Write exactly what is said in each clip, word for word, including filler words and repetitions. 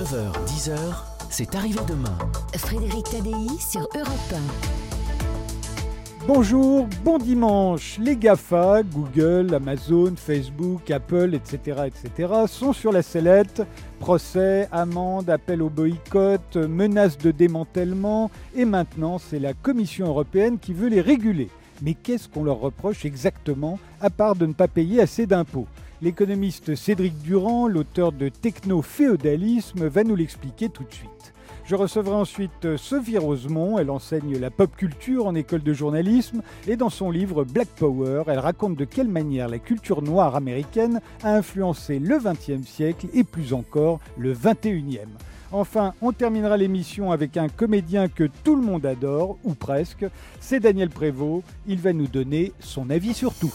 neuf heures dix heures, c'est arrivé demain. Frédéric Tadei sur Europe un. Bonjour, bon dimanche. Les GAFA, Google, Amazon, Facebook, Apple, et cetera, et cetera sont sur la sellette. Procès, amendes, appel au boycott, menaces de démantèlement. Et maintenant, c'est la Commission européenne qui veut les réguler. Mais qu'est-ce qu'on leur reproche exactement, à part de ne pas payer assez d'impôts ? L'économiste Cédric Durand, l'auteur de Techno-féodalisme, va nous l'expliquer tout de suite. Je recevrai ensuite Sophie Rosemont, elle enseigne la pop culture en école de journalisme et dans son livre Black Power, elle raconte de quelle manière la culture noire américaine a influencé le vingtième siècle et plus encore le vingt et unième. Enfin, on terminera l'émission avec un comédien que tout le monde adore, ou presque, c'est Daniel Prévost, il va nous donner son avis sur tout.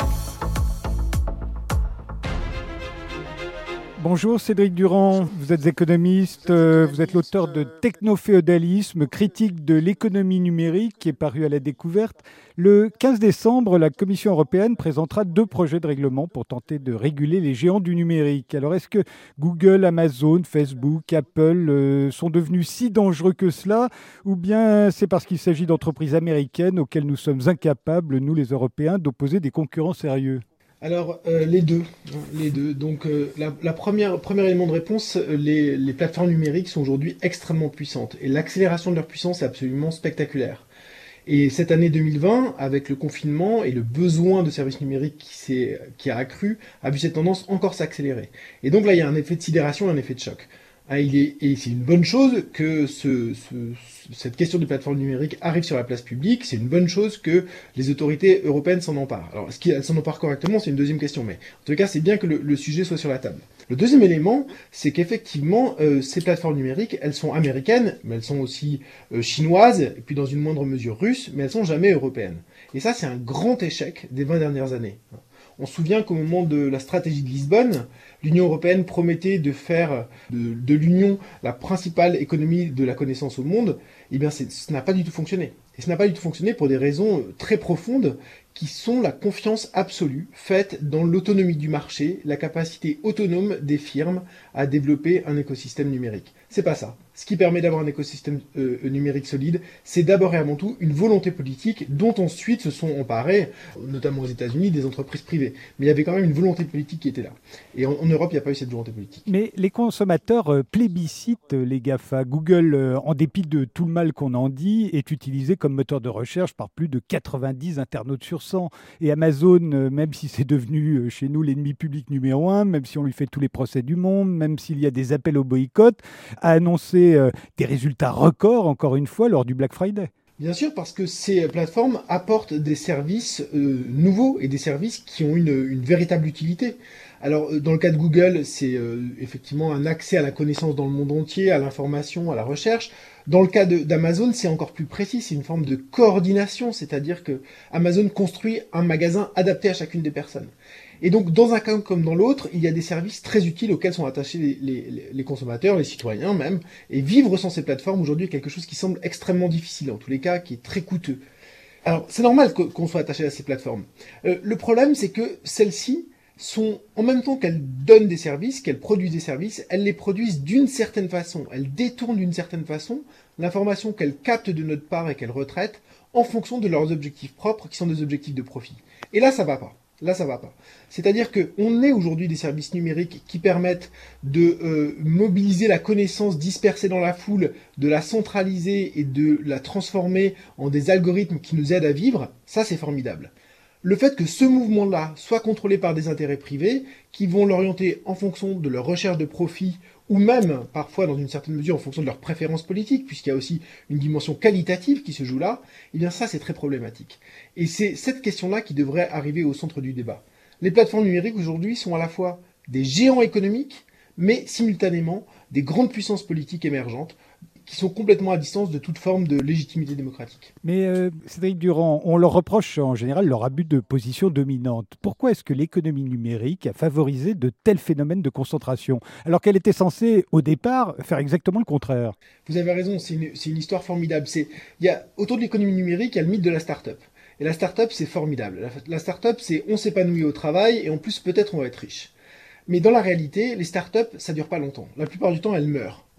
Bonjour Cédric Durand, vous êtes économiste, euh, vous êtes l'auteur de Techno-féodalisme, critique de l'économie numérique qui est paru à la Découverte. Le quinze décembre, la Commission européenne présentera deux projets de règlement pour tenter de réguler les géants du numérique. Alors est-ce que Google, Amazon, Facebook, Apple euh, sont devenus si dangereux que cela, ou bien c'est parce qu'il s'agit d'entreprises américaines auxquelles nous sommes incapables, nous les Européens, d'opposer des concurrents sérieux ? Alors, euh, les deux. Hein, les deux. Donc, euh, la, la première, premier élément de réponse, les, les plateformes numériques sont aujourd'hui extrêmement puissantes. Et l'accélération de leur puissance est absolument spectaculaire. Et cette année deux mille vingt, avec le confinement et le besoin de services numériques qui, s'est, qui a accru, a vu cette tendance encore s'accélérer. Et donc là, il y a un effet de sidération et un effet de choc. Ah, il est, et c'est une bonne chose que ce, ce, cette question des plateformes numériques arrive sur la place publique. C'est une bonne chose que les autorités européennes s'en emparent. Alors, est-ce qu'elles s'en emparent correctement, c'est une deuxième question. Mais en tout cas, c'est bien que le, le sujet soit sur la table. Le deuxième élément, c'est qu'effectivement, euh, ces plateformes numériques, elles sont américaines, mais elles sont aussi euh, chinoises, et puis dans une moindre mesure russes, mais elles sont jamais européennes. Et ça, c'est un grand échec des vingt dernières années. On se souvient qu'au moment de la stratégie de Lisbonne, l'Union européenne promettait de faire de, de l'Union la principale économie de la connaissance au monde. Eh bien, c'est, ça n'a pas du tout fonctionné. Et ça n'a pas du tout fonctionné pour des raisons très profondes qui sont la confiance absolue faite dans l'autonomie du marché, la capacité autonome des firmes à développer un écosystème numérique. C'est pas ça. Ce qui permet d'avoir un écosystème euh, numérique solide, c'est d'abord et avant tout une volonté politique dont ensuite se sont emparées, notamment aux États-Unis, des entreprises privées. Mais il y avait quand même une volonté politique qui était là. Et en, en Europe, il n'y a pas eu cette volonté politique. Mais les consommateurs euh, plébiscitent les GAFA. Google, euh, en dépit de tout le mal qu'on en dit, est utilisé comme moteur de recherche par plus de quatre-vingt-dix internautes sur cent. Et Amazon, euh, même si c'est devenu euh, chez nous l'ennemi public numéro un, même si on lui fait tous les procès du monde, même s'il y a des appels au boycott, a annoncé euh, des résultats records, encore une fois, lors du Black Friday. Bien sûr, parce que ces plateformes apportent des services euh, nouveaux et des services qui ont une, une véritable utilité. Alors, dans le cas de Google, c'est euh, effectivement un accès à la connaissance dans le monde entier, à l'information, à la recherche. Dans le cas de, d'Amazon, c'est encore plus précis, c'est une forme de coordination, c'est-à-dire que Amazon construit un magasin adapté à chacune des personnes. Et donc, dans un cas comme dans l'autre, il y a des services très utiles auxquels sont attachés les, les, les consommateurs, les citoyens même. Et vivre sans ces plateformes aujourd'hui est quelque chose qui semble extrêmement difficile, en tous les cas, qui est très coûteux. Alors, c'est normal qu'on soit attaché à ces plateformes. Euh, le problème, c'est que celles-ci sont, en même temps qu'elles donnent des services, qu'elles produisent des services, elles les produisent d'une certaine façon. Elles détournent d'une certaine façon l'information qu'elles captent de notre part et qu'elles retraitent en fonction de leurs objectifs propres, qui sont des objectifs de profit. Et là, ça va pas. Là, ça va pas. C'est-à-dire qu'on est aujourd'hui des services numériques qui permettent de euh, mobiliser la connaissance dispersée dans la foule, de la centraliser et de la transformer en des algorithmes qui nous aident à vivre. Ça, c'est formidable. Le fait que ce mouvement-là soit contrôlé par des intérêts privés qui vont l'orienter en fonction de leur recherche de profit ou même, parfois, dans une certaine mesure, en fonction de leurs préférences politiques, puisqu'il y a aussi une dimension qualitative qui se joue là, eh bien ça, c'est très problématique. Et c'est cette question-là qui devrait arriver au centre du débat. Les plateformes numériques, aujourd'hui, sont à la fois des géants économiques, mais simultanément des grandes puissances politiques émergentes, qui sont complètement à distance de toute forme de légitimité démocratique. Mais euh, Cédric Durand, on leur reproche en général leur abus de position dominante. Pourquoi est-ce que l'économie numérique a favorisé de tels phénomènes de concentration, alors qu'elle était censée, au départ, faire exactement le contraire ? Vous avez raison, c'est une, c'est une histoire formidable. C'est, il y a, autour de l'économie numérique, il y a le mythe de la start-up. Et la start-up, c'est formidable. La, la start-up, c'est on s'épanouit au travail et en plus, peut-être, on va être riche. Mais dans la réalité, les startups, ça dure pas longtemps. La plupart du temps, elles meurent.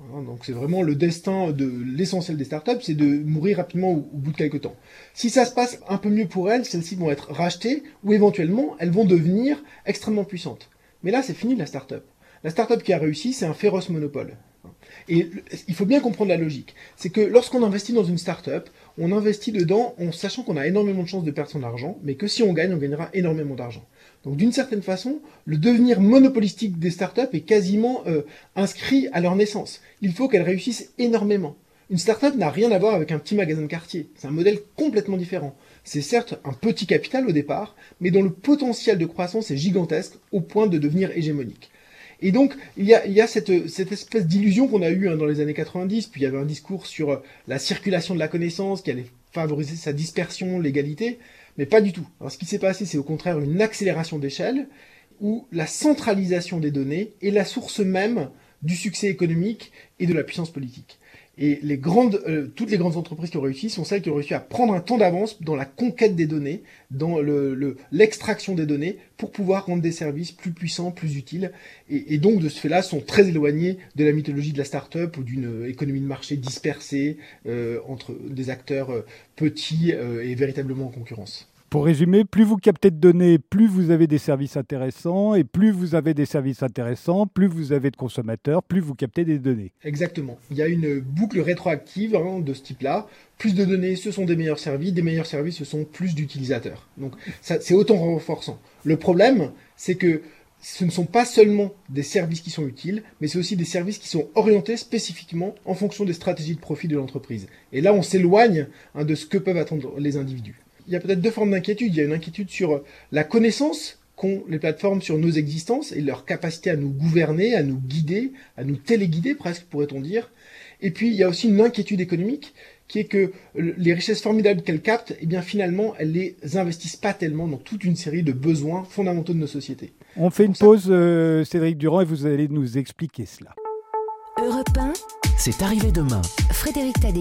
Donc c'est vraiment le destin de l'essentiel des startups, c'est de mourir rapidement au, au bout de quelques temps. Si ça se passe un peu mieux pour elles, celles-ci vont être rachetées ou éventuellement elles vont devenir extrêmement puissantes. Mais là, c'est fini de la startup. La startup qui a réussi, c'est un féroce monopole. Et il faut bien comprendre la logique. C'est que lorsqu'on investit dans une startup, on investit dedans en sachant qu'on a énormément de chances de perdre son argent, mais que si on gagne, on gagnera énormément d'argent. Donc d'une certaine façon, le devenir monopolistique des startups est quasiment euh, inscrit à leur naissance. Il faut qu'elles réussissent énormément. Une startup n'a rien à voir avec un petit magasin de quartier. C'est un modèle complètement différent. C'est certes un petit capital au départ, mais dont le potentiel de croissance est gigantesque au point de devenir hégémonique. Et donc, il y a, il y a cette, cette espèce d'illusion qu'on a eue hein, dans les années quatre-vingt-dix, puis il y avait un discours sur euh, la circulation de la connaissance qui allait favoriser sa dispersion, l'égalité, mais pas du tout. Alors, ce qui s'est passé, c'est au contraire une accélération d'échelle, où la centralisation des données est la source même du succès économique et de la puissance politique. Et les grandes, euh, toutes les grandes entreprises qui ont réussi sont celles qui ont réussi à prendre un temps d'avance dans la conquête des données, dans le, le, l'extraction des données, pour pouvoir rendre des services plus puissants, plus utiles, et, et donc de ce fait-là sont très éloignés de la mythologie de la start-up ou d'une économie de marché dispersée euh, entre des acteurs euh, petits euh, et véritablement en concurrence. Pour résumer, plus vous captez de données, plus vous avez des services intéressants, et plus vous avez des services intéressants, plus vous avez de consommateurs, plus vous captez des données. Exactement. Il y a une boucle rétroactive hein, de ce type-là. Plus de données, ce sont des meilleurs services, des meilleurs services, ce sont plus d'utilisateurs. Donc ça, c'est autant renforçant. Le problème, c'est que ce ne sont pas seulement des services qui sont utiles, mais c'est aussi des services qui sont orientés spécifiquement en fonction des stratégies de profit de l'entreprise. Et là, on s'éloigne hein, de ce que peuvent attendre les individus. Il y a peut-être deux formes d'inquiétude. Il y a une inquiétude sur la connaissance qu'ont les plateformes sur nos existences et leur capacité à nous gouverner, à nous guider, à nous téléguider presque, pourrait-on dire. Et puis, il y a aussi une inquiétude économique qui est que les richesses formidables qu'elles captent, eh bien finalement, elles les investissent pas tellement dans toute une série de besoins fondamentaux de nos sociétés. On fait une ça... pause, euh, Cédric Durand, et vous allez nous expliquer cela. Europe un, C'est arrivé demain. Frédéric Tadei.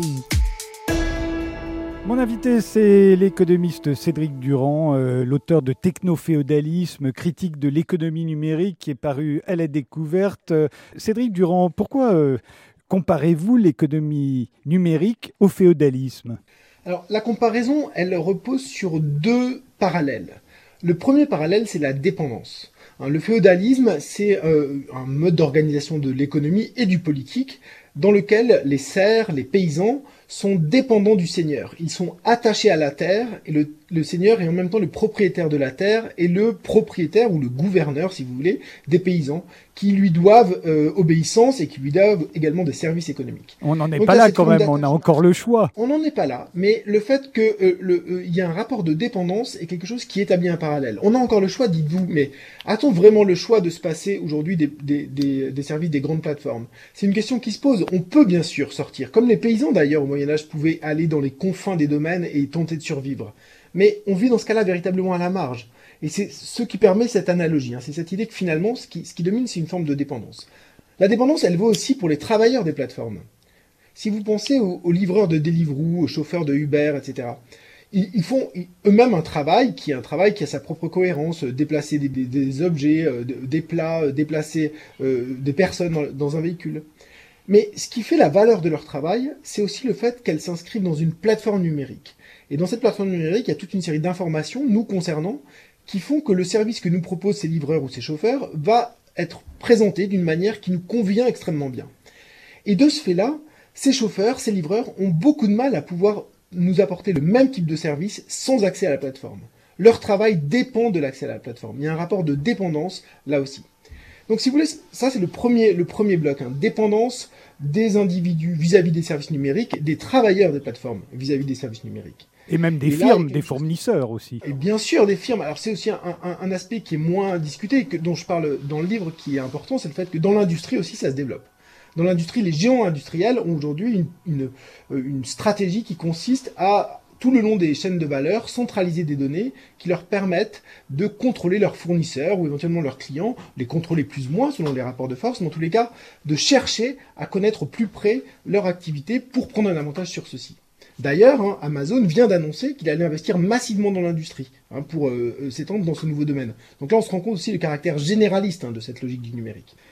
Mon invité, c'est l'économiste Cédric Durand, euh, l'auteur de Technoféodalisme, critique de l'économie numérique, qui est paru à la Découverte. Euh, Cédric Durand, pourquoi euh, comparez-vous l'économie numérique au féodalisme ? Alors, la comparaison, elle repose sur deux parallèles. Le premier parallèle, c'est la dépendance. Hein, le féodalisme, c'est euh, un mode d'organisation de l'économie et du politique dans lequel les serfs, les paysans, sont dépendants du seigneur. Ils sont attachés à la terre, et le, le seigneur est en même temps le propriétaire de la terre et le propriétaire, ou le gouverneur, si vous voulez, des paysans, qui lui doivent euh, obéissance et qui lui doivent également des services économiques. On n'en est Donc, pas là cette quand forme même, on a encore le choix. On n'en est pas là, mais le fait qu'il euh, euh, y a un rapport de dépendance est quelque chose qui établit un parallèle. On a encore le choix, dites-vous, mais a-t-on vraiment le choix de se passer aujourd'hui des, des, des, des services des grandes plateformes ? C'est une question qui se pose. On peut bien sûr sortir, comme les paysans d'ailleurs au Moyen-Âge pouvaient aller dans les confins des domaines et tenter de survivre. Mais on vit dans ce cas-là véritablement à la marge. Et c'est ce qui permet cette analogie. Hein. C'est cette idée que finalement, ce qui, ce qui domine, c'est une forme de dépendance. La dépendance, elle vaut aussi pour les travailleurs des plateformes. Si vous pensez aux, aux livreurs de Deliveroo, aux chauffeurs de Uber, et cetera, ils, ils font eux-mêmes un travail qui est un travail qui a sa propre cohérence, déplacer des, des, des objets, euh, des plats, déplacer euh, des personnes dans, dans un véhicule. Mais ce qui fait la valeur de leur travail, c'est aussi le fait qu'elles s'inscrivent dans une plateforme numérique. Et dans cette plateforme numérique, il y a toute une série d'informations nous concernant qui font que le service que nous proposent ces livreurs ou ces chauffeurs va être présenté d'une manière qui nous convient extrêmement bien. Et de ce fait-là, ces chauffeurs, ces livreurs ont beaucoup de mal à pouvoir nous apporter le même type de service sans accès à la plateforme. Leur travail dépend de l'accès à la plateforme. Il y a un rapport de dépendance là aussi. Donc si vous voulez, ça c'est le premier, le premier bloc, hein, dépendance des individus vis-à-vis des services numériques, des travailleurs des plateformes vis-à-vis des services numériques. Et même des et firmes, là, des fournisseurs aussi. Et bien sûr, des firmes. Alors c'est aussi un, un, un aspect qui est moins discuté, que, dont je parle dans le livre, qui est important, c'est le fait que dans l'industrie aussi, ça se développe. Dans l'industrie, les géants industriels ont aujourd'hui une, une, une stratégie qui consiste à, tout le long des chaînes de valeur, centraliser des données qui leur permettent de contrôler leurs fournisseurs ou éventuellement leurs clients, les contrôler plus ou moins selon les rapports de force, mais en tous les cas, de chercher à connaître au plus près leur activité pour prendre un avantage sur ceci. D'ailleurs, hein, Amazon vient d'annoncer qu'il allait investir massivement dans l'industrie hein, pour euh, s'étendre dans ce nouveau domaine. Donc là, on se rend compte aussi du caractère généraliste hein, de cette logique du numérique.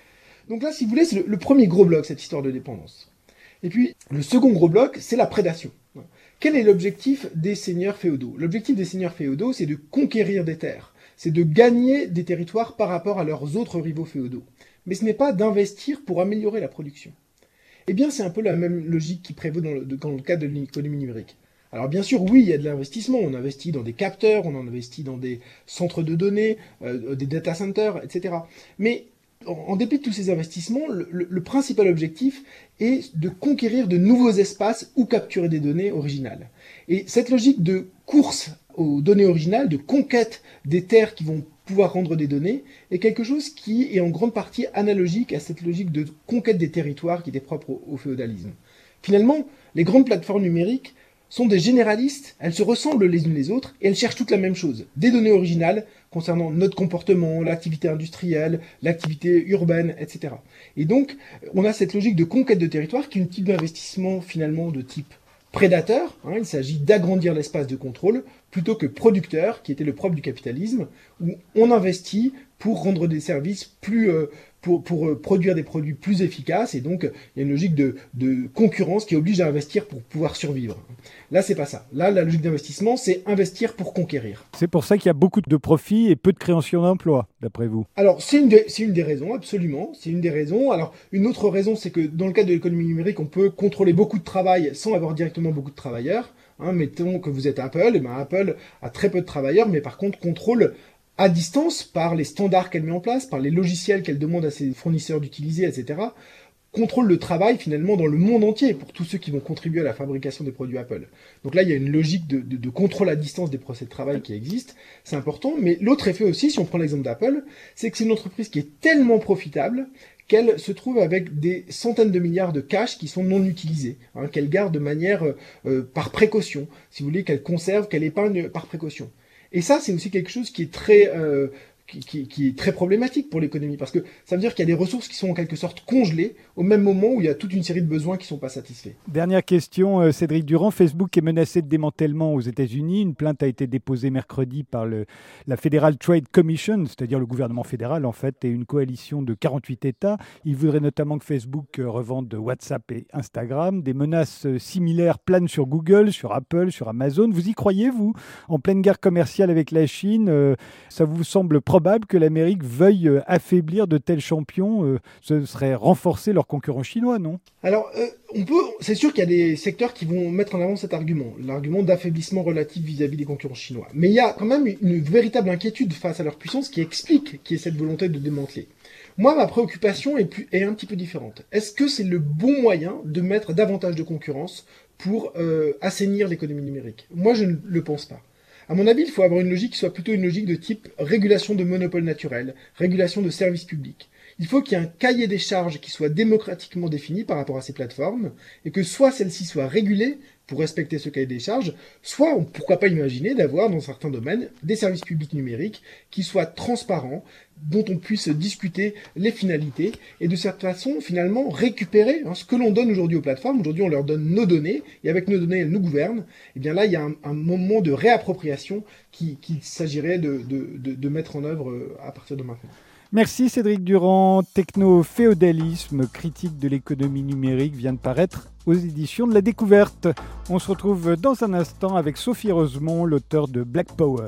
Donc là, si vous voulez, c'est le, le premier gros bloc, cette histoire de dépendance. Et puis, le second gros bloc, c'est la prédation. Quel est l'objectif des seigneurs féodaux ? L'objectif des seigneurs féodaux, c'est de conquérir des terres. C'est de gagner des territoires par rapport à leurs autres rivaux féodaux. Mais ce n'est pas d'investir pour améliorer la production. Eh bien, c'est un peu la même logique qui prévaut dans le, dans le cadre de l'économie numérique. Alors bien sûr, oui, il y a de l'investissement. On investit dans des capteurs, on en investit dans des centres de données, euh, des data centers, et cetera. Mais en dépit de tous ces investissements, le, le, le principal objectif est de conquérir de nouveaux espaces où capturer des données originales. Et cette logique de course aux données originales, de conquête des terres qui vont pouvoir rendre des données, est quelque chose qui est en grande partie analogique à cette logique de conquête des territoires qui était propre au, au féodalisme. Finalement, les grandes plateformes numériques sont des généralistes, elles se ressemblent les unes les autres et elles cherchent toutes la même chose, des données originales concernant notre comportement, l'activité industrielle, l'activité urbaine, et cetera. Et donc, on a cette logique de conquête de territoire qui est un type d'investissement finalement de type prédateur, hein, il s'agit d'agrandir l'espace de contrôle, plutôt que producteur, qui était le propre du capitalisme, où on investit pour rendre des services plus... Euh, pour, pour euh, produire des produits plus efficaces, et donc il y a une logique de, de concurrence qui oblige à investir pour pouvoir survivre. Là, c'est pas ça. Là, la logique d'investissement, c'est investir pour conquérir. C'est pour ça qu'il y a beaucoup de profits et peu de création d'emplois, d'après vous. Alors, c'est une, des, c'est une des raisons, absolument. C'est une des raisons. Alors, une autre raison, c'est que dans le cadre de l'économie numérique, on peut contrôler beaucoup de travail sans avoir directement beaucoup de travailleurs. Hein, mettons que vous êtes Apple, et ben Apple a très peu de travailleurs, mais par contre contrôle à distance par les standards qu'elle met en place, par les logiciels qu'elle demande à ses fournisseurs d'utiliser, et cetera, contrôle le travail finalement dans le monde entier pour tous ceux qui vont contribuer à la fabrication des produits Apple. Donc là, il y a une logique de, de, de contrôle à distance des procès de travail qui existe, c'est important, mais l'autre effet aussi, si on prend l'exemple d'Apple, c'est que c'est une entreprise qui est tellement profitable qu'elle se trouve avec des centaines de milliards de cash qui sont non utilisés, hein, qu'elle garde de manière euh, par précaution, si vous voulez, qu'elle conserve, qu'elle épargne par précaution. Et ça, c'est aussi quelque chose qui est très, euh, qui, qui, qui est très problématique pour l'économie, parce que ça veut dire qu'il y a des ressources qui sont en quelque sorte congelées au même moment où il y a toute une série de besoins qui ne sont pas satisfaits. Dernière question, Cédric Durand. Facebook est menacé de démantèlement aux États-Unis. Une plainte a été déposée mercredi par le, la Federal Trade Commission, c'est-à-dire le gouvernement fédéral en fait, et une coalition de quarante-huit États. Ils voudraient notamment que Facebook revende WhatsApp et Instagram. Des menaces similaires planent sur Google, sur Apple, sur Amazon. Vous y croyez, vous ? En pleine guerre commerciale avec la Chine, euh, ça vous semble probable que l'Amérique veuille euh, affaiblir de tels champions ? euh, Ce serait renforcer leurs concurrents chinois, non ? Alors, euh, on peut, c'est sûr qu'il y a des secteurs qui vont mettre en avant cet argument, l'argument d'affaiblissement relatif vis-à-vis des concurrents chinois. Mais il y a quand même une véritable inquiétude face à leur puissance qui explique qu'il y ait cette volonté de démanteler. Moi, ma préoccupation est, plus, est un petit peu différente. Est-ce que c'est le bon moyen de mettre davantage de concurrence pour euh, assainir l'économie numérique ? Moi, je ne le pense pas. À mon avis, il faut avoir une logique qui soit plutôt une logique de type régulation de monopole naturel, régulation de services publics. Il faut qu'il y ait un cahier des charges qui soit démocratiquement défini par rapport à ces plateformes, et que soit celles-ci soient régulées pour respecter ce cahier des charges, soit, on, pourquoi pas imaginer d'avoir dans certains domaines des services publics numériques qui soient transparents, dont on puisse discuter les finalités, et de cette façon, finalement, récupérer hein, ce que l'on donne aujourd'hui aux plateformes. Aujourd'hui, on leur donne nos données, et avec nos données, elles nous gouvernent. Et bien là, il y a un, un moment de réappropriation qu'il qui s'agirait de, de, de, de mettre en œuvre à partir de maintenant. Merci Cédric Durand. Techno-féodalisme, critique de l'économie numérique, vient de paraître aux éditions de La Découverte. On se retrouve dans un instant avec Sophie Rosemont, l'auteure de Black Power.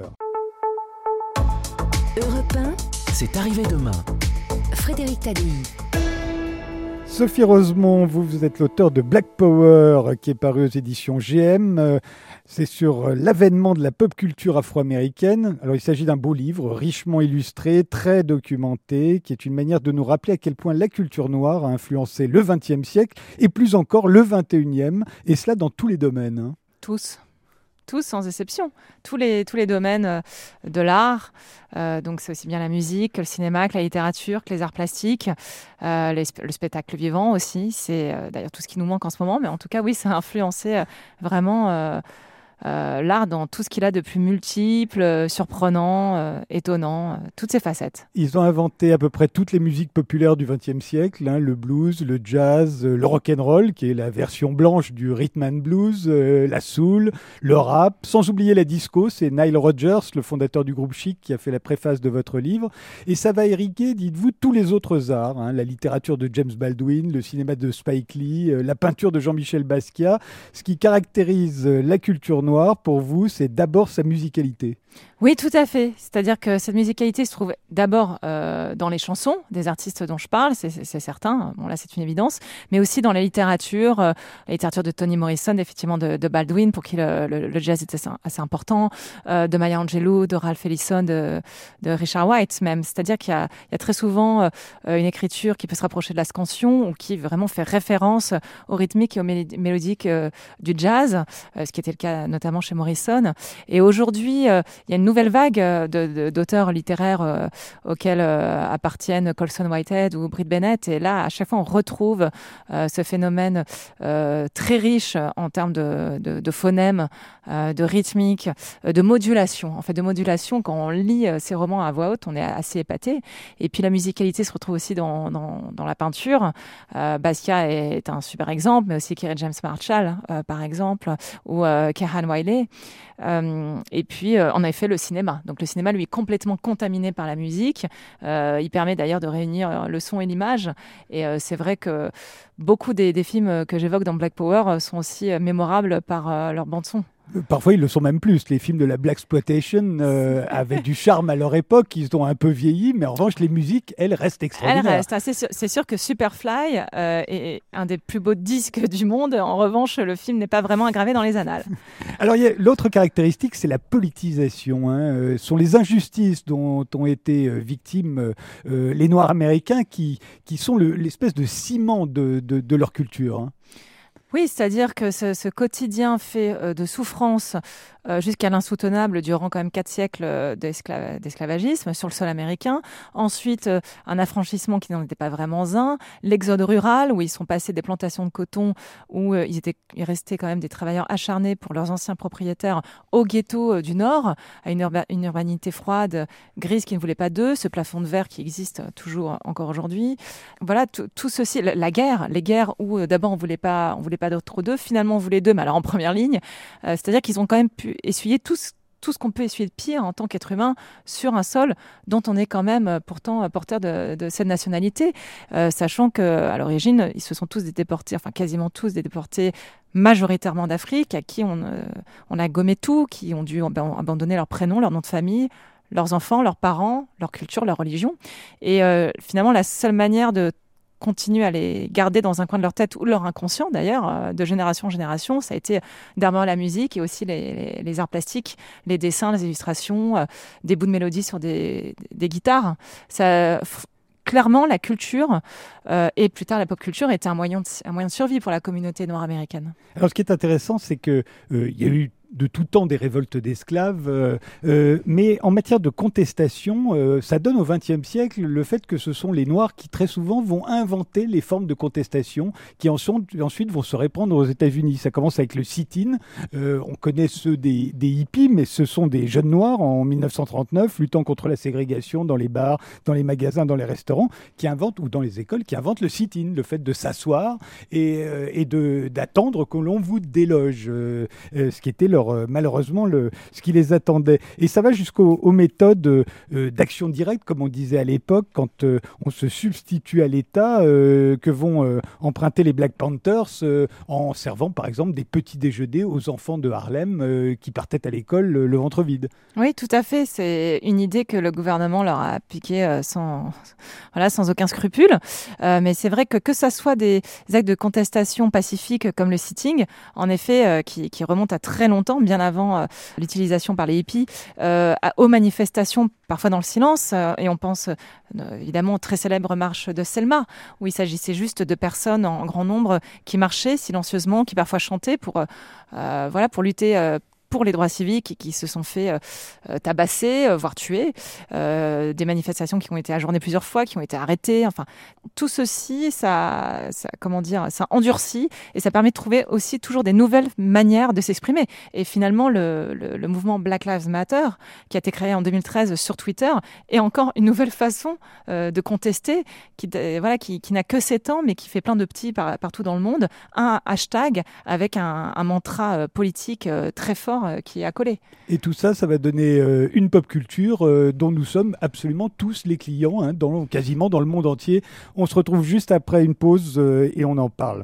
Europe un, C'est arrivé demain. Frédéric Tadei. Sophie Rosemont, vous, vous êtes l'auteur de Black Power, qui est paru aux éditions G M. C'est sur l'avènement de la pop culture afro-américaine. Alors, il s'agit d'un beau livre, richement illustré, très documenté, qui est une manière de nous rappeler à quel point la culture noire a influencé le vingtième siècle et plus encore le vingt et unième, et cela dans tous les domaines. Hein. Tous. Tous sans exception, tous les, tous les domaines de l'art, euh, donc c'est aussi bien la musique que le cinéma, que la littérature, que les arts plastiques, euh, les, le spectacle vivant aussi, c'est euh, d'ailleurs tout ce qui nous manque en ce moment, mais en tout cas oui, ça a influencé euh, vraiment euh, euh, l'art dans tout ce qu'il a de plus multiple, euh, surprenant, euh, étonnant, euh, toutes ses facettes. Ils ont inventé à peu près toutes les musiques populaires du vingtième siècle, hein, le blues, le jazz, euh, le rock'n'roll, qui est la version blanche du rhythm and blues, euh, la soul, le rap, sans oublier la disco. C'est Nile Rodgers, le fondateur du groupe Chic, qui a fait la préface de votre livre. Et ça va irriguer, dites-vous, tous les autres arts, hein, la littérature de James Baldwin, le cinéma de Spike Lee, euh, la peinture de Jean-Michel Basquiat. Ce qui caractérise euh, la culture noire, pour vous, c'est d'abord sa musicalité. Oui, tout à fait. C'est-à-dire que cette musicalité se trouve d'abord euh, dans les chansons des artistes dont je parle, c'est, c'est, c'est certain, bon là c'est une évidence, mais aussi dans la littérature, euh, la littérature de Toni Morrison, effectivement de, de Baldwin, pour qui le, le, le jazz était assez, assez important, euh, de Maya Angelou, de Ralph Ellison, de, de Richard White même. C'est-à-dire qu'il y a, il y a très souvent euh, une écriture qui peut se rapprocher de la scansion ou qui vraiment fait référence au rythmique et au mélodique mélodique euh, du jazz, euh, ce qui était le cas notamment chez Morrison. Et aujourd'hui, euh, il y a une nouvelle vague de, de, d'auteurs littéraires euh, auxquels euh, appartiennent Colson Whitehead ou Brit Bennett. Et là, à chaque fois, on retrouve euh, ce phénomène euh, très riche en termes de, de, de phonèmes, euh, de rythmique, euh, de modulation. En fait, de modulation, quand on lit euh, ces romans à voix haute, on est assez épaté. Et puis, la musicalité se retrouve aussi dans, dans, dans la peinture. Euh, Basquiat est un super exemple, mais aussi Kerry James Marshall, euh, par exemple, ou euh, Kehan Wiley. Euh, et puis, euh, en effet, le cinéma. Donc, le cinéma, lui, est complètement contaminé par la musique. Euh, il permet d'ailleurs de réunir le son et l'image. Et euh, c'est vrai que beaucoup des, des films que j'évoque dans Black Power sont aussi euh, mémorables par euh, leur bande-son. Parfois, ils le sont même plus. Les films de la Blaxploitation euh, avaient du charme à leur époque. Ils ont un peu vieilli, mais en revanche, les musiques, elles restent extraordinaires. Elles restent. Ah, c'est, sûr, c'est sûr que Superfly euh, est un des plus beaux disques du monde. En revanche, le film n'est pas vraiment gravé dans les annales. Alors, il y a l'autre caractéristique, c'est la politisation. Hein. Euh, ce sont les injustices dont ont été euh, victimes euh, les Noirs américains qui, qui sont le, l'espèce de ciment de, de, de leur culture. Hein. Oui, c'est-à-dire que ce, ce quotidien fait euh, de souffrance euh, jusqu'à l'insoutenable durant quand même quatre siècles euh, d'esclav- d'esclavagisme sur le sol américain. Ensuite, euh, un affranchissement qui n'en était pas vraiment un. L'exode rural, où ils sont passés des plantations de coton, où euh, ils, étaient, ils restaient quand même des travailleurs acharnés pour leurs anciens propriétaires, au ghetto euh, du Nord, à une, urba- une urbanité froide, grise qui ne voulait pas d'eux, ce plafond de verre qui existe euh, toujours encore aujourd'hui. Voilà, tout, tout ceci, la, la guerre, les guerres où euh, d'abord on voulait pas, on voulait pas trop d'eux, finalement on voulait d'eux, mais alors en première ligne. Euh, c'est-à-dire qu'ils ont quand même pu essuyer tout ce, tout ce qu'on peut essuyer de pire en tant qu'être humain sur un sol dont on est quand même euh, pourtant porteur de, de cette nationalité, euh, sachant qu'à l'origine, ils se sont tous déportés, enfin quasiment tous déportés majoritairement d'Afrique, à qui on, euh, on a gommé tout, qui ont dû ben, abandonner leur prénom, leur nom de famille, leurs enfants, leurs parents, leur culture, leur religion. Et euh, finalement, la seule manière de continuent à les garder dans un coin de leur tête ou de leur inconscient d'ailleurs, euh, de génération en génération. Ça a été d'abord la musique et aussi les, les, les arts plastiques, les dessins, les illustrations, euh, des bouts de mélodie sur des, des guitares. Ça, f- clairement, la culture euh, et plus tard la pop culture était un moyen de, un moyen de survie pour la communauté noire américaine. Alors, ce qui est intéressant, c'est qu'il euh, y a eu de tout temps des révoltes d'esclaves, euh, euh, mais en matière de contestation, euh, ça donne au vingtième siècle le fait que ce sont les Noirs qui très souvent vont inventer les formes de contestation qui en sont, ensuite vont se répandre aux États-Unis. Ça commence avec le sit-in, euh, on connaît ceux des, des hippies, mais ce sont des jeunes Noirs en dix-neuf cent trente-neuf luttant contre la ségrégation dans les bars, dans les magasins, dans les restaurants, qui inventent, ou dans les écoles, qui inventent le sit-in, le fait de s'asseoir et, euh, et de, d'attendre que l'on vous déloge, euh, euh, ce qui était leur Euh, malheureusement le, ce qui les attendait. Et ça va jusqu'aux aux méthodes euh, d'action directe, comme on disait à l'époque, quand euh, on se substitue à l'État, euh, que vont euh, emprunter les Black Panthers euh, en servant par exemple des petits déjeuners aux enfants de Harlem euh, qui partaient à l'école le, le ventre vide. Oui, tout à fait. C'est une idée que le gouvernement leur a appliquée euh, sans, voilà, sans aucun scrupule. Euh, mais c'est vrai que que ça soit des actes de contestation pacifique comme le sitting, en effet, euh, qui, qui remontent à très longtemps, bien avant euh, l'utilisation par les hippies, euh, à, aux manifestations, parfois dans le silence, euh, et on pense euh, évidemment aux très célèbres marches de Selma, où il s'agissait juste de personnes en grand nombre qui marchaient silencieusement, qui parfois chantaient pour, euh, voilà, pour lutter euh, pour les droits civiques et qui se sont fait euh, tabasser, euh, voire tuer, euh, des manifestations qui ont été ajournées plusieurs fois, qui ont été arrêtées. Enfin, tout ceci, ça, ça, comment dire, ça endurcit et ça permet de trouver aussi toujours des nouvelles manières de s'exprimer. Et finalement, le, le, le mouvement Black Lives Matter, qui a été créé en deux mille treize sur Twitter, est encore une nouvelle façon euh, de contester, qui, de, voilà, qui, qui n'a que sept ans, mais qui fait plein de petits par, partout dans le monde. Un hashtag avec un, un mantra euh, politique euh, très fort euh, qui est accolé. Et tout ça, ça va donner euh, une pop culture euh, dont nous sommes absolument tous les clients, hein, dans, quasiment dans le monde entier. On se retrouve juste après une pause euh, et on en parle.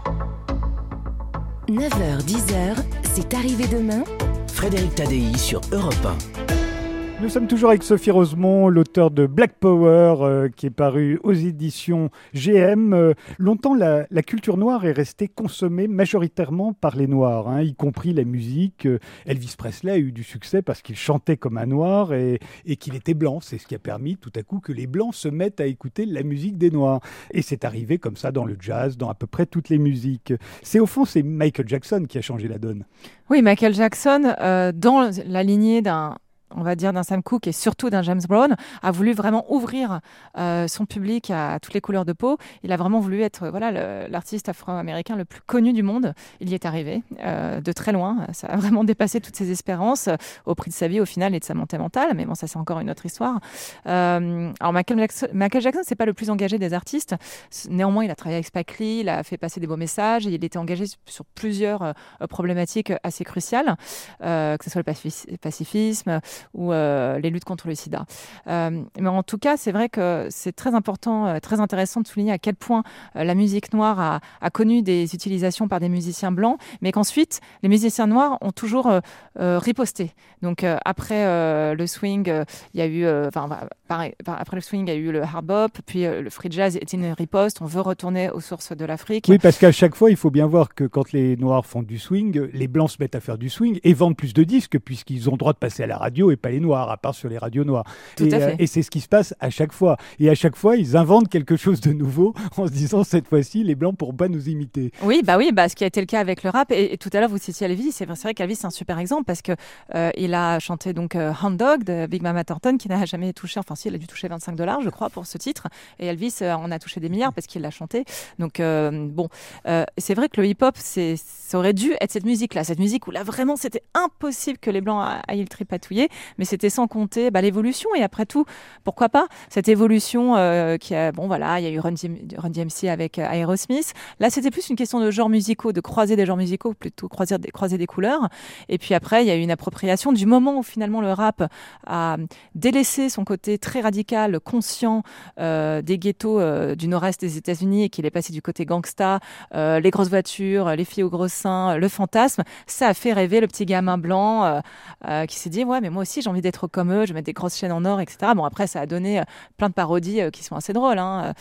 neuf heures dix heures, c'est arrivé demain. Frédéric Tadei sur Europe un. Nous sommes toujours avec Sophie Rosemont, l'auteur de Black Power, euh, qui est paru aux éditions G M. Euh, longtemps, la, la culture noire est restée consommée majoritairement par les Noirs, hein, y compris la musique. Euh, Elvis Presley a eu du succès parce qu'il chantait comme un Noir et, et qu'il était blanc. C'est ce qui a permis tout à coup que les Blancs se mettent à écouter la musique des Noirs. Et c'est arrivé comme ça dans le jazz, dans à peu près toutes les musiques. C'est au fond, c'est Michael Jackson qui a changé la donne. Oui, Michael Jackson, euh, dans la lignée d'un... on va dire d'un Sam Cooke et surtout d'un James Brown, a voulu vraiment ouvrir euh, son public à toutes les couleurs de peau. Il a vraiment voulu être voilà, le, l'artiste afro-américain le plus connu du monde. Il y est arrivé euh, de très loin. Ça a vraiment dépassé toutes ses espérances euh, au prix de sa vie au final et de sa montée mentale. Mais bon, ça c'est encore une autre histoire. Euh, alors Michael Jackson, Michael Jackson, c'est pas le plus engagé des artistes. Néanmoins, il a travaillé avec Spike Lee, il a fait passer des beaux messages et il était engagé sur plusieurs euh, problématiques assez cruciales, euh, que ce soit le pacif- pacifisme, ou euh, les luttes contre le sida. Euh, mais en tout cas, c'est vrai que c'est très important, euh, très intéressant de souligner à quel point euh, la musique noire a, a connu des utilisations par des musiciens blancs, mais qu'ensuite, les musiciens noirs ont toujours euh, euh, riposté. Donc euh, après euh, le swing, il euh, y a eu, enfin euh, pareil, après le swing, il y a eu le hard bop, puis euh, le free jazz est une riposte. On veut retourner aux sources de l'Afrique. Oui, parce qu'à chaque fois, il faut bien voir que quand les Noirs font du swing, les Blancs se mettent à faire du swing et vendent plus de disques puisqu'ils ont le droit de passer à la radio et pas les Noirs, à part sur les radios noires. Tout et, à fait. Euh, et c'est ce qui se passe à chaque fois. Et à chaque fois, ils inventent quelque chose de nouveau en se disant cette fois-ci, les Blancs ne pourront pas nous imiter. Oui, bah oui, bah, ce qui a été le cas avec le rap. Et, et tout à l'heure, vous citiez Elvis. C'est, c'est vrai qu'Elvis, c'est un super exemple parce que euh, il a chanté donc euh, Hound Dog de Big Mama Thornton, qui n'a jamais touché, enfin si, il a dû toucher vingt-cinq dollars, je crois, pour ce titre. Et Elvis euh, en a touché des milliards parce qu'il l'a chanté. Donc euh, bon, euh, c'est vrai que le hip-hop, c'est, ça aurait dû être cette musique-là, cette musique où là vraiment, c'était impossible que les Blancs aillent le tripatouiller, mais c'était sans compter bah, l'évolution. Et après tout, pourquoi pas cette évolution euh, qui a, bon voilà, il y a eu Run D M C avec euh, Aerosmith. Là, c'était plus une question de genres musicaux, de croiser des genres musicaux, plutôt croiser des, croiser des couleurs. Et puis après, il y a eu une appropriation du moment où finalement le rap a délaissé son côté très radical, conscient euh, des ghettos euh, du nord-est des États-Unis et qu'il est passé du côté gangsta, euh, les grosses voitures, les filles aux gros seins, le fantasme. Ça a fait rêver le petit gamin blanc euh, euh, qui s'est dit ouais, mais moi aussi j'ai envie d'être comme eux, je vais mettre des grosses chaînes en or, et cetera. Bon, après, ça a donné euh, plein de parodies euh, qui sont assez drôles, hein.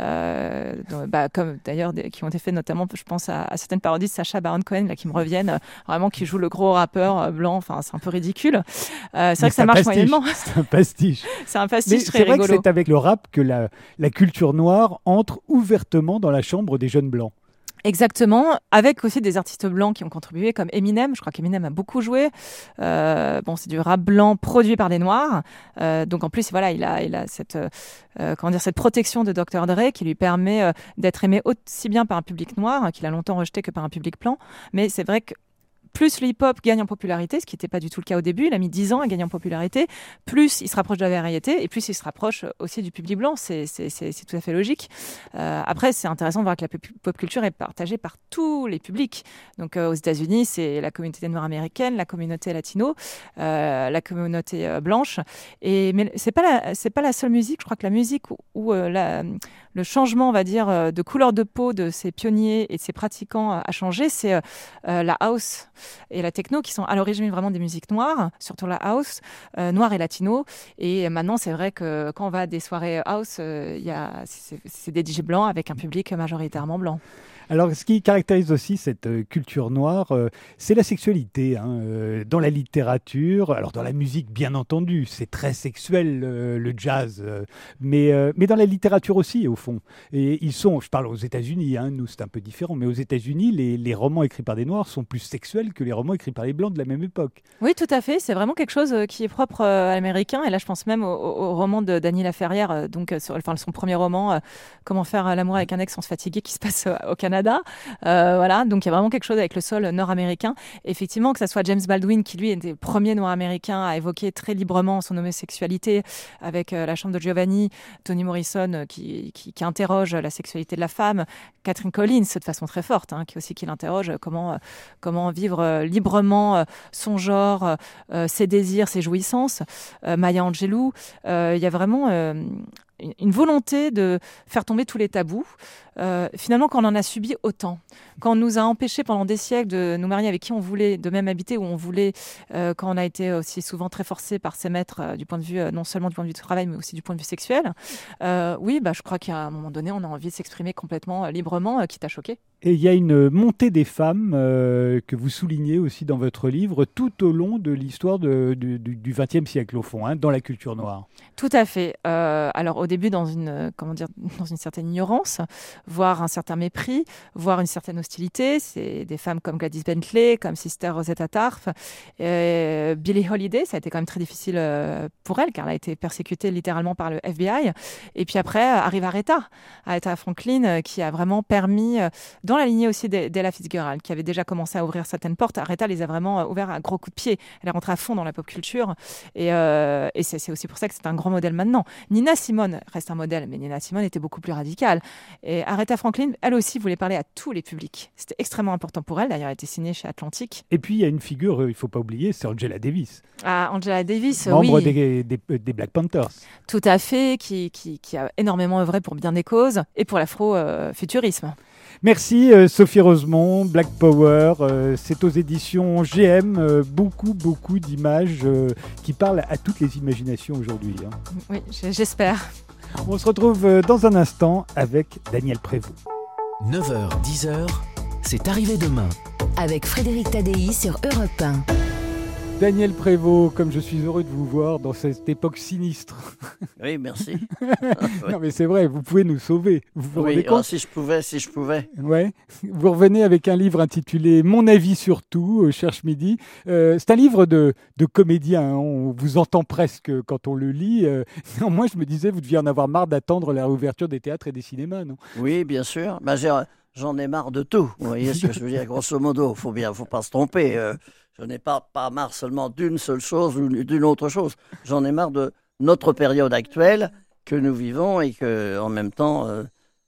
Euh, donc, bah, comme d'ailleurs des, qui ont été faites notamment, je pense à, à certaines parodies de Sacha Baron Cohen là, qui me reviennent, euh, vraiment qui joue le gros rappeur euh, blanc. Enfin, c'est un peu ridicule. Euh, c'est vrai que ça marche moyennement. C'est un pastiche. C'est un pastiche Mais très c'est vrai rigolo. que c'est avec le rap que la, la culture noire entre ouvertement dans la chambre des jeunes blancs. Exactement, avec aussi des artistes blancs qui ont contribué, comme Eminem. Je crois qu'Eminem a beaucoup joué. Euh, bon, c'est du rap blanc produit par des Noirs. Euh, donc en plus, voilà, il a, il a cette, euh, comment dire, cette protection de docteur Dre qui lui permet euh, d'être aimé aussi bien par un public noir, hein, qu'il a longtemps rejeté, que par un public blanc. Mais c'est vrai que plus le hip-hop gagne en popularité, ce qui n'était pas du tout le cas au début, il a mis dix ans à gagner en popularité, plus il se rapproche de la variété et plus il se rapproche aussi du public blanc. C'est, c'est, c'est, c'est tout à fait logique. Euh, après, c'est intéressant de voir que la pop culture est partagée par tous les publics. Donc euh, aux États-Unis, c'est la communauté noire américaine, la communauté latino, euh, la communauté euh, blanche. Et, mais ce n'est pas, la, c'est pas la seule musique. Je crois que la musique où, où euh, la, le changement, on va dire, de couleur de peau de ces pionniers et de ces pratiquants a changé, c'est euh, la house et la techno, qui sont à l'origine vraiment des musiques noires, surtout la house, euh, noire et latino. Et maintenant, c'est vrai que quand on va à des soirées house, euh, y a, c'est, c'est des D J blancs avec un public majoritairement blanc. Alors, ce qui caractérise aussi cette euh, culture noire, euh, c'est la sexualité. Hein, euh, dans la littérature, alors dans la musique, bien entendu, c'est très sexuel, euh, le jazz, euh, mais, euh, mais dans la littérature aussi, au fond. Et ils sont, je parle aux États-Unis, hein, nous c'est un peu différent, mais aux États-Unis, les, les romans écrits par des Noirs sont plus sexuels que les romans écrits par les Blancs de la même époque. Oui, tout à fait. C'est vraiment quelque chose euh, qui est propre euh, à l'américain. Et là, je pense même au, au- au roman de Dany Laferrière, euh, donc euh, sur, enfin, son premier roman, euh, Comment faire euh, l'amour avec un ex sans se fatiguer, qui se passe euh, au Canada. Euh, voilà, donc il y a vraiment quelque chose avec le sol nord-américain. Effectivement, que ce soit James Baldwin, qui lui était le premier noir-américain à évoquer très librement son homosexualité avec euh, La Chambre de Giovanni, Toni Morrison euh, qui, qui, qui interroge la sexualité de la femme, Catherine Collins de façon très forte, hein, qui aussi qui l'interroge euh, comment, euh, comment vivre euh, librement euh, son genre, euh, ses désirs, ses jouissances. Euh, Maya Angelou, euh, il y a vraiment euh, une une volonté de faire tomber tous les tabous. Euh, finalement, quand on en a subi autant, quand on nous a empêchés pendant des siècles de nous marier avec qui on voulait, de même habiter où on voulait, euh, quand on a été aussi souvent très forcé par ses maîtres euh, du point de vue, euh, non seulement du point de vue du travail, mais aussi du point de vue sexuel, euh, oui, bah, je crois qu'à un moment donné, on a envie de s'exprimer complètement euh, librement, euh, quitte à choquer. Et il y a une montée des femmes euh, que vous soulignez aussi dans votre livre tout au long de l'histoire de- du du vingtième siècle, au fond, hein, dans la culture noire. Tout à fait. Euh, alors au début dans une euh, comment dire dans une certaine ignorance, voire un certain mépris, voire une certaine hostilité. C'est des femmes comme Gladys Bentley, comme Sister Rosetta Tarp, euh, Billie Holiday. Ça a été quand même très difficile euh, pour elle car elle a été persécutée littéralement par le F B I. Et puis après euh, arrive Aretha, Aretha Franklin, euh, qui a vraiment permis, euh, dans la lignée aussi d'E- d'Ella Fitzgerald, qui avait déjà commencé à ouvrir certaines portes. Aretha les a vraiment euh, ouvertes à gros coups de pied. Elle est rentrée à fond dans la pop culture. Et, euh, et c'est c'est aussi pour ça que c'est un grand modèle maintenant. Nina Simone reste un modèle, mais Nina Simone était beaucoup plus radicale. Et Aretha Franklin, elle aussi, voulait parler à tous les publics. C'était extrêmement important pour elle. D'ailleurs, elle était signée chez Atlantic. Et puis il y a une figure, euh, il ne faut pas oublier, c'est Angela Davis, Ah, Angela Davis, membre oui, des, des- des Black Panthers. tout à fait, qui, qui, qui a énormément œuvré pour bien des causes et pour l'afro-futurisme. Merci euh, Sophie Rosemont, Black Power, euh, c'est aux éditions G M, euh, beaucoup beaucoup d'images euh, qui parlent à toutes les imaginations aujourd'hui. Hein. Oui, j- j'espère. On se retrouve euh, dans un instant avec Daniel Prévost. neuf heures dix heures, c'est arrivé demain. Avec Frédéric Tadei sur Europe un. Daniel Prévost, comme je suis heureux de vous voir dans cette époque sinistre. Oui, merci. Non mais c'est vrai, vous pouvez nous sauver. Vous vous Oui, rendez alors, compte? si je pouvais, si je pouvais. Ouais. Vous revenez avec un livre intitulé Mon avis sur tout, euh, Cherche Midi. Euh, c'est un livre de, de comédien, hein. On vous entend presque quand on le lit. Euh, néanmoins, je me disais, vous deviez en avoir marre d'attendre la réouverture des théâtres et des cinémas, non? Oui, bien sûr. Ben, j'ai- j'en ai marre de tout. Vous voyez ce que je veux dire, grosso modo. Faut bien, faut pas se tromper. Euh, je n'ai pas, pas marre seulement d'une seule chose ou d'une autre chose. J'en ai marre de notre période actuelle que nous vivons et que, en même temps, euh,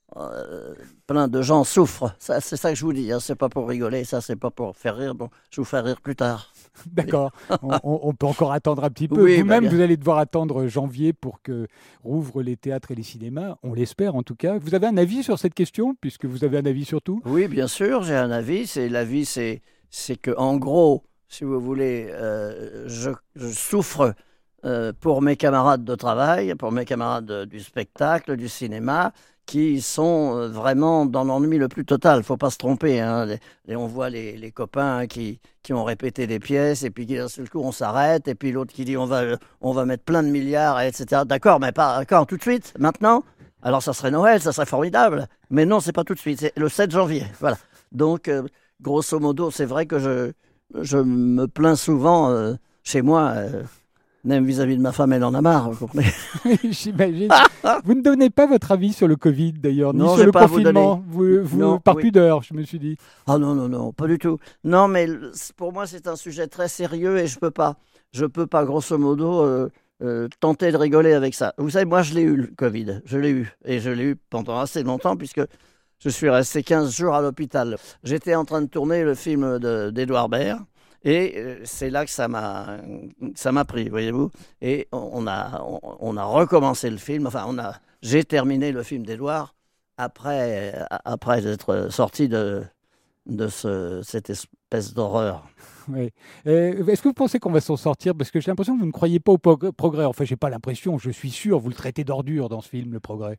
euh, plein de gens souffrent. Ça, c'est ça que je vous dis. Hein. C'est pas pour rigoler. Ça, c'est pas pour faire rire. Bon, je vous ferai rire plus tard. D'accord. On, on- on peut encore attendre un petit peu. Oui, bah, Vous-même, bien. vous allez devoir attendre janvier pour que rouvrent les théâtres et les cinémas. On l'espère en tout cas. Vous avez un avis sur cette question, puisque vous avez un avis sur tout? Oui, bien sûr, j'ai un avis. C'est l'avis, c'est c'est que en gros, si vous voulez, euh, je, je souffre euh, pour mes camarades de travail, pour mes camarades de- du spectacle, du cinéma, qui sont euh, vraiment dans l'ennui le plus total. Faut pas se tromper. Hein. Les- les- on voit les, les copains qui, qui ont répété des pièces et puis qui d'un seul coup on s'arrête et puis l'autre qui dit on va on va mettre plein de milliards, et cetera. D'accord, mais pas quand tout de suite, maintenant. Alors ça serait Noël, ça serait formidable. Mais non, c'est pas tout de suite. C'est le sept janvier. Voilà. Donc, euh, grosso modo, c'est vrai que je, je me plains souvent euh, chez moi, euh, même vis-à-vis de ma femme, elle en a marre. vous comprenez. J'imagine. Vous ne donnez pas votre avis sur le Covid d'ailleurs, ni Non, sur j'ai le pas à vous confinement. Vous, vous- Non, par oui. pudeur, je me suis dit. Ah non, non, non, pas du tout. Non, mais le- c'est- pour moi, c'est un sujet très sérieux et je peux pas, je peux pas, grosso modo, euh, euh, tenter de rigoler avec ça. Vous savez, moi, je l'ai eu, le Covid. Je l'ai eu. Et je l'ai eu pendant assez longtemps puisque je suis resté quinze jours à l'hôpital. J'étais en train de tourner le film de- d'Édouard Baird. Et euh, c'est là que ça m'a, ça m'a pris, voyez-vous. Et on a, on, on a recommencé le film. Enfin, on a, j'ai terminé le film d'Édouard après, après être sorti de, de ce, cette espèce d'horreur. Ouais. Euh, Est-ce que vous pensez qu'on va s'en sortir? Parce que j'ai l'impression que vous ne croyez pas au prog- progrès. Enfin, j'ai pas l'impression, je suis sûr. Vous le traitez d'ordure dans ce film, le progrès.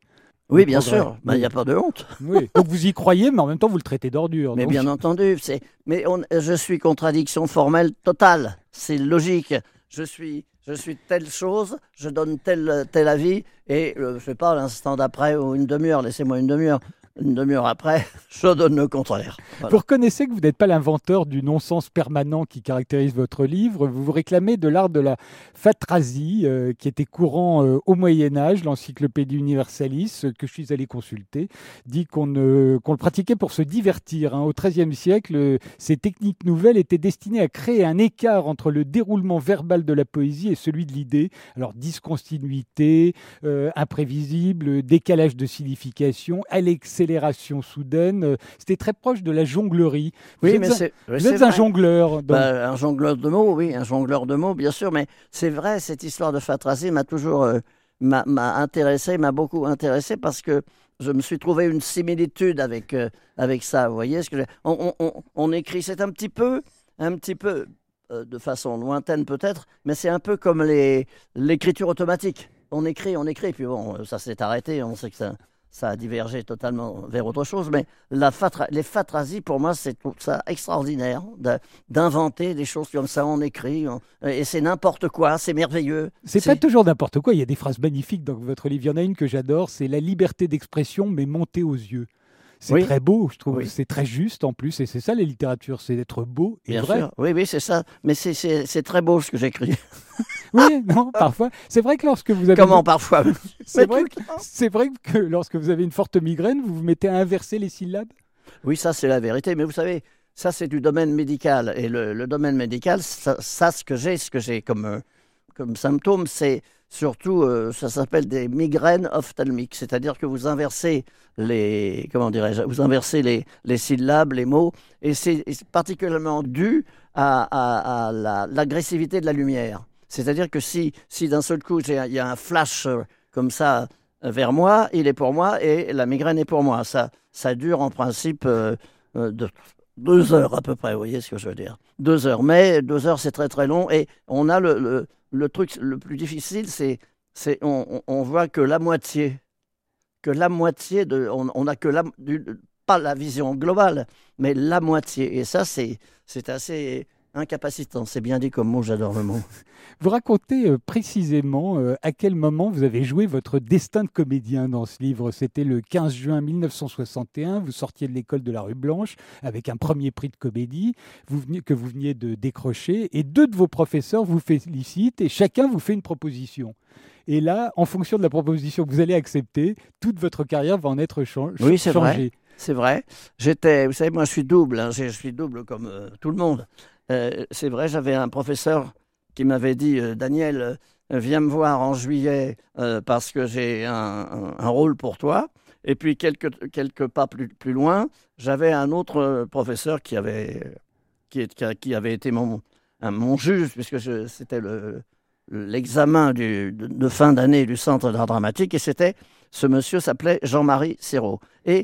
Oui, bien sûr, il n'y a pas de honte. Oui. Donc vous y croyez, mais en même temps vous le traitez d'ordure. Mais donc... bien entendu, c'est... mais on... je suis contradiction formelle totale, c'est logique. Je suis, je suis telle chose, je donne tel, tel avis, et euh, je ne sais pas, l'instant d'après ou une demi-heure, laissez-moi une demi-heure. Une demi-heure après, je donne le contraire. Voilà. Vous reconnaissez que vous n'êtes pas l'inventeur du non-sens permanent qui caractérise votre livre. Vous vous réclamez de l'art de la phatrasie, euh, qui était courant euh, au Moyen-Âge. L'encyclopédie Universalis, euh, que je suis allé consulter, dit qu'on, euh, qu'on le pratiquait pour se divertir. Hein. Au XIIIe siècle, euh, ces techniques nouvelles étaient destinées à créer un écart entre le déroulement verbal de la poésie et celui de l'idée. Alors, discontinuité, euh, imprévisible, décalage de signification, accélération soudaine, c'était très proche de la jonglerie. Vous oui, êtes, mais un, c'est, vous c'est êtes un vrai. jongleur. Donc... Bah, un jongleur de mots, oui, un jongleur de mots, bien sûr, mais c'est vrai, cette histoire de phatrasie m'a toujours euh, m'a, m'a intéressé, m'a beaucoup intéressé parce que je me suis trouvé une similitude avec, euh, avec ça. Vous voyez ce que j'ai... on, on, on écrit, c'est un petit peu, un petit peu euh, de façon lointaine peut-être, mais c'est un peu comme les, l'écriture automatique. On écrit, on écrit, puis bon, ça s'est arrêté, on sait que ça... ça a divergé totalement vers autre chose, mais la fatra, les phatrasies, pour moi, c'est tout ça extraordinaire, de, d'inventer des choses comme ça en écrit, on, et c'est n'importe quoi, c'est merveilleux. C'est, c'est pas toujours n'importe quoi, il y a des phrases magnifiques dans votre livre, il y en a une que j'adore, c'est la liberté d'expression, mais montée aux yeux. C'est oui. très beau, je trouve, oui. c'est très juste en plus, et c'est ça la littérature, c'est d'être beau et Bien vrai. Sûr. Oui, oui, c'est ça, mais c'est, c'est, c'est très beau ce que j'écris. Oui, non, parfois. C'est vrai que lorsque vous avez... Comment parfois c'est, vrai que, c'est vrai que lorsque vous avez une forte migraine, vous vous mettez à inverser les syllabes? Oui, ça c'est la vérité, mais vous savez, ça c'est du domaine médical, et le, le domaine médical, ça, ça ce que j'ai, ce que j'ai comme, euh, comme symptôme, c'est surtout, euh, ça s'appelle des migraines ophtalmiques, c'est-à-dire que vous inversez les, comment dirais-je, vous inversez les, les syllabes, les mots, et c'est, et c'est particulièrement dû à, à, à la, l'agressivité de la lumière. C'est-à-dire que si, si d'un seul coup, il y a un flash euh, comme ça euh, vers moi, il est pour moi et la migraine est pour moi. Ça, ça dure en principe euh, euh, de, deux heures à peu près, vous voyez ce que je veux dire. Deux heures, mais deux heures c'est très très long et on a le, le, le truc le plus difficile, c'est, c'est on, on voit que la moitié, que la moitié de, on n'a que la, du, pas la vision globale, mais la moitié. Et ça, c'est, c'est assez... incapacitant, c'est bien dit comme mot, j'adore le mot. Vous racontez euh, précisément euh, à quel moment vous avez joué votre destin de comédien dans ce livre. C'était le quinze juin mille neuf cent soixante et un, vous sortiez de l'école de la Rue Blanche avec un premier prix de comédie vous veniez, que vous veniez de décrocher et deux de vos professeurs vous félicitent et chacun vous fait une proposition. Et là, en fonction de la proposition que vous allez accepter, toute votre carrière va en être cha- oui, c'est changée. Vrai. C'est vrai. J'étais, vous savez, moi je suis double, hein, je suis double comme euh, tout le monde. Euh, c'est vrai, j'avais un professeur qui m'avait dit euh, « Daniel, euh, viens me voir en juillet euh, parce que j'ai un, un, un rôle pour toi ». Et puis, quelques, quelques pas plus, plus loin, j'avais un autre professeur qui avait, qui, qui avait été mon, un, mon juge, puisque je, c'était le, l'examen du, de, de fin d'année du Centre d'art dramatique. Et c'était, ce monsieur s'appelait Jean-Marie Serrault. Et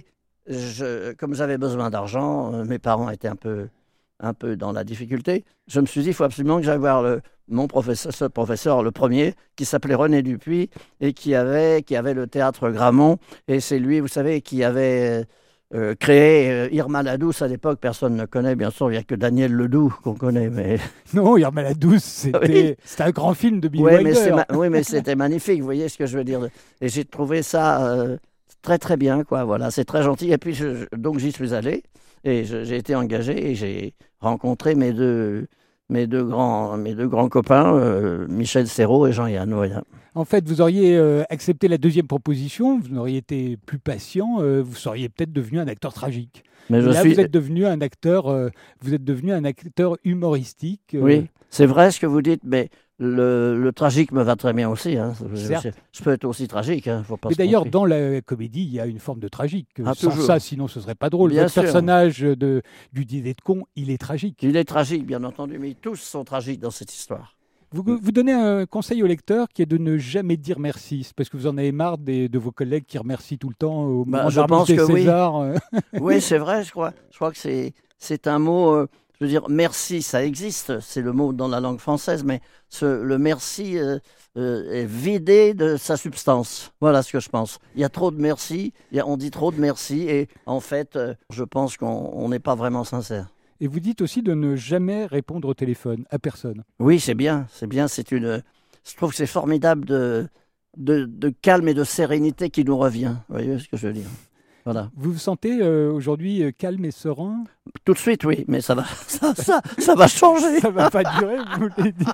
je, comme j'avais besoin d'argent, euh, mes parents étaient un peu... un peu dans la difficulté, je me suis dit, il faut absolument que j'aille voir le, mon professeur, ce professeur, le premier, qui s'appelait René Dupuis, et qui avait, qui avait le théâtre Grammont, et c'est lui, vous savez, qui avait euh, créé euh, Irma la Douce à l'époque, personne ne connaît, bien sûr, il n'y a que Daniel Ledoux qu'on connaît, mais... Non, Irma la Douce, c'était, oui. c'était un grand film de Billy ouais, Wilder. Mais c'est ma- oui, mais c'était magnifique, vous voyez ce que je veux dire, et j'ai trouvé ça euh, très très bien, quoi, voilà, c'est très gentil, et puis je, donc j'y suis allé, et je, j'ai été engagé, et j'ai rencontré mes deux, mes deux, grands, mes deux grands copains, euh, Michel Serrault et Jean-Yann Noya. En fait, vous auriez euh, accepté la deuxième proposition, vous auriez été plus patient, euh, vous seriez peut-être devenu un acteur tragique. Mais je là, suis... vous êtes devenu un acteur, euh, vous êtes devenu un acteur humoristique. Euh... Oui, c'est vrai ce que vous dites, mais le, le tragique me va très bien aussi. Hein. Je, je peux être aussi tragique. Hein. Faut pas mais se d'ailleurs, tromper. dans la comédie, il y a une forme de tragique. Ah, Sans toujours. ça, sinon, ce serait pas drôle. Bien Votre sûr. personnage de, du dîner de con, il est tragique. Il est tragique, bien entendu, mais tous sont tragiques dans cette histoire. Vous, vous donnez un conseil au lecteur qui est de ne jamais dire merci, c'est parce que vous en avez marre des, de vos collègues qui remercient tout le temps au bah, moment je de pense des que Césars. Oui, oui c'est vrai, je crois. Je crois que c'est, c'est un mot... Euh, Je veux dire, merci, ça existe, c'est le mot dans la langue française, mais ce, le merci euh, euh, est vidé de sa substance. Voilà ce que je pense. Il y a trop de merci, il y a, on dit trop de merci, et en fait, euh, je pense qu'on n'est pas vraiment sincère. Et vous dites aussi de ne jamais répondre au téléphone, à personne. Oui, c'est bien, c'est bien, c'est une... Je trouve que c'est formidable de, de, de calme et de sérénité qui nous revient. Vous voyez ce que je veux dire? Voilà. Vous vous sentez euh, aujourd'hui euh, calme et serein? Tout de suite, oui, mais ça va, ça, ça, ça va changer. Ça va pas durer, vous voulez dire.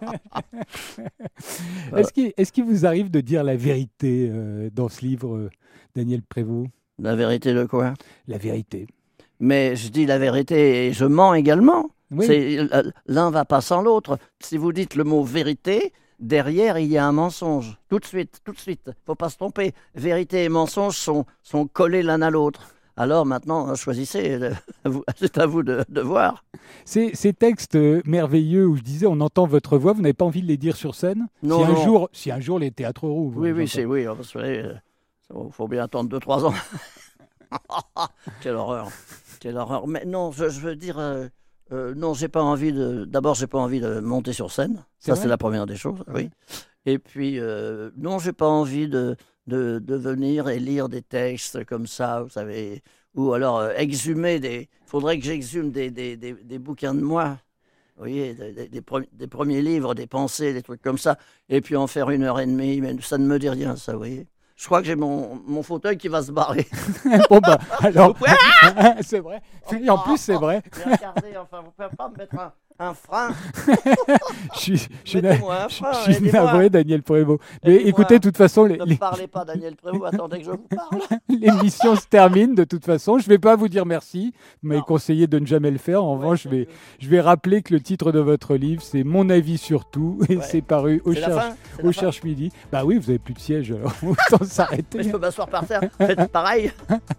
Voilà. Est-ce qu'il, est-ce qu'il vous arrive de dire la vérité euh, dans ce livre, euh, Daniel Prévost? La vérité de quoi? La vérité. Mais je dis la vérité et je mens également. Oui. C'est, l'un va pas sans l'autre. Si vous dites le mot vérité, derrière, il y a un mensonge. Tout de suite, tout de suite. Faut pas se tromper. Vérité et mensonge sont, sont collés l'un à l'autre. Alors maintenant, choisissez. C'est à vous de, de voir. Ces, ces textes merveilleux où je disais on entend votre voix, vous n'avez pas envie de les dire sur scène? Non, si un non. jour, si un jour les théâtres roux. Oui, oui, c'est oui. Il faut bien attendre deux trois ans. Quelle horreur. Quelle horreur. Mais non, je, je veux dire... Euh, Euh, non, j'ai pas envie de. D'abord, j'ai pas envie de monter sur scène. C'est Ça, vrai c'est la première des choses. Oui. Et puis, euh, non, j'ai pas envie de, de, de venir et lire des textes comme ça, vous savez, ou alors euh, exhumer des. Il faudrait que j'exhume des, des, des, des bouquins de moi. Vous voyez, des, des, des, pre- des premiers livres, des pensées, des trucs comme ça, et puis en faire une heure et demie. Mais ça ne me dit rien, ça, vous voyez. Je crois que j'ai mon, mon fauteuil qui va se barrer. Bon, bah, alors. C'est vrai. Et en plus, c'est vrai. Mais regardez, enfin, vous ne pouvez pas me mettre un, un frein. Je suis, je suis, Mettez-moi un je- frein, je suis aidez-moi. navré, Daniel Prévost. Mais Aidez-moi. écoutez, de toute façon, les- Ne les- me parlez pas, Daniel Prévost, attendez que je vous parle. l'émission se termine de toute façon. Je ne vais pas vous dire merci. Vous m'avez Non. conseillé de ne jamais le faire. En Ouais, revanche, je vais, je vais rappeler que le titre de votre livre, c'est Mon avis sur tout. Et Ouais. c'est paru au C'est la Cherche, fin, c'est au la fin. Cherche Midi. Bah oui, vous n'avez plus de siège, alors autant s'arrêter. Mais je peux m'asseoir par terre, faites pareil.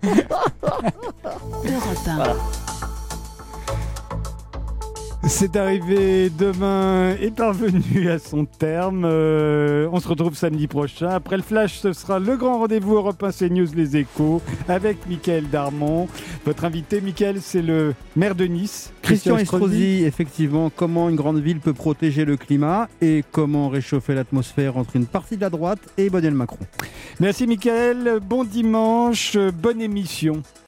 Europe un. C'est arrivé demain est parvenu à son terme. Euh, on se retrouve samedi prochain. Après le flash, ce sera le grand rendez-vous Europe un CNews Les Échos avec Mickaël Darmon. Votre invité, Mickaël, c'est le maire de Nice, Christian Estrosi, effectivement, comment une grande ville peut protéger le climat et comment réchauffer l'atmosphère entre une partie de la droite et Emmanuel Macron. Merci Mickaël, bon dimanche, bonne émission.